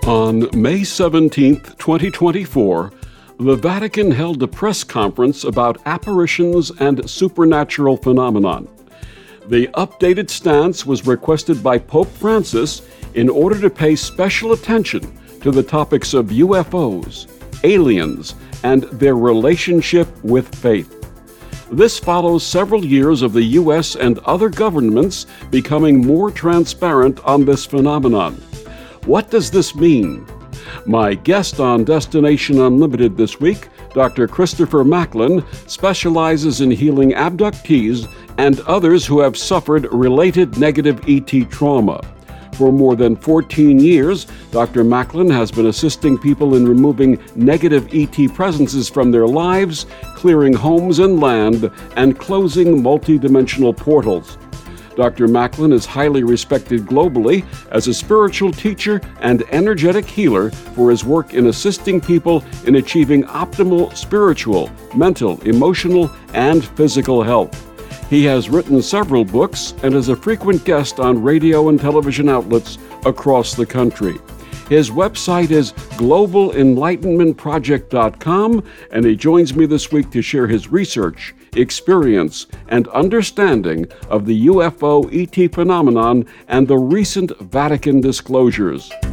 On May 17, 2024, the Vatican held a press conference about apparitions and supernatural phenomenon. The updated stance was requested by Pope Francis in order to pay special attention to the topics of UFOs, aliens, and their relationship with faith. This follows several years of the U.S. and other governments becoming more transparent on this phenomenon. What does this mean? My guest on Destination Unlimited this week, Dr. Christopher Macklin, specializes in healing abductees and others who have suffered related negative ET trauma. For more than 14 years, Dr. Macklin has been assisting people in removing negative ET presences from their lives, clearing homes and land, and closing multidimensional portals. Dr. Macklin is highly respected globally as a spiritual teacher and energetic healer for his work in assisting people in achieving optimal spiritual, mental, emotional, and physical health. He has written several books and is a frequent guest on radio and television outlets across the country. His website is globalenlightenmentproject.com, and he joins me this week to share his research, experience, and understanding of the UFO ET phenomenon and the recent Vatican disclosures.